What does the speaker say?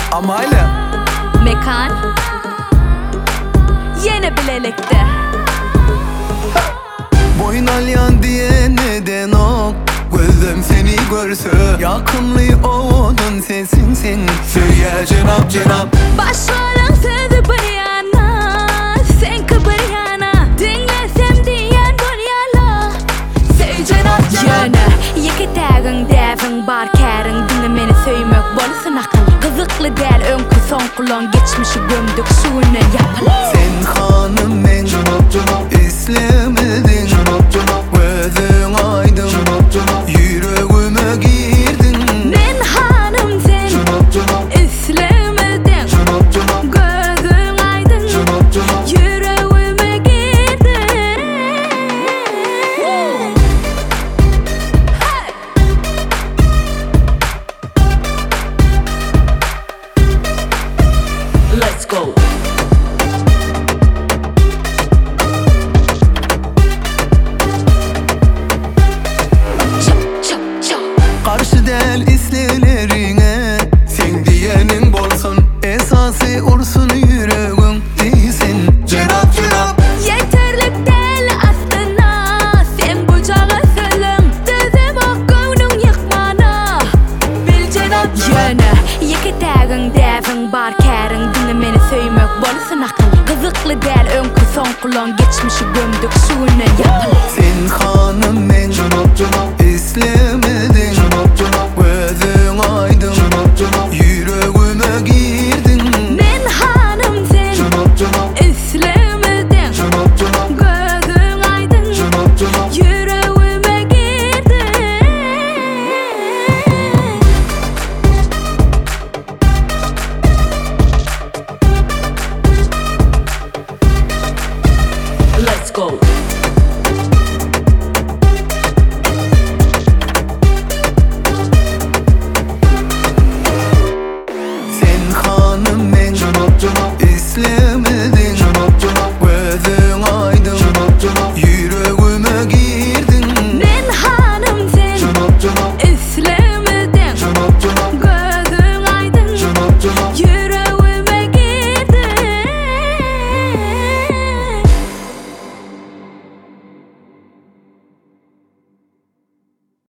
Amayla Mekan yine bilelikte. Boyun alyan diye neden ok, gözüm seni görse yakınlı oğlun sesinsin. Söyle cenap cenap. Başların sözü bir yana, sen bir yana. Dinlesem diyen bir yana. Söyle cenap cenap. Yine iki tağın devin bar kârin. Dinlemeni söymek bolsun akıl. Kızıklı del önkü son kulon. Geçmişi gömdük suyunu yapalım. Sen hanım men islemedin, gözün aydın, yüreğime girdin. Men hanım sen islemedin, gözün aydın, yüreğime girdin. Let's go. Karşı del islelerine, sen diyenin bolsun. Esası ursun yüreğin değilsin. Cenap cenap. Yeterlik del aslına, sen bucağı sölüm. Düzüm o gönlün yıkmana. Bil cenap yine iki tağın devin bar kârin. Dinlemeni söymek bolsun akıl. Kızıklı del önkü son kulon. Geçmişi gömdük suyunu yapalım. Sen hanım men islemedin, gözün aydın, yüreğime girdin. Men hanım sen islemedin, gözün aydın, yüreğime girdin. Let's go.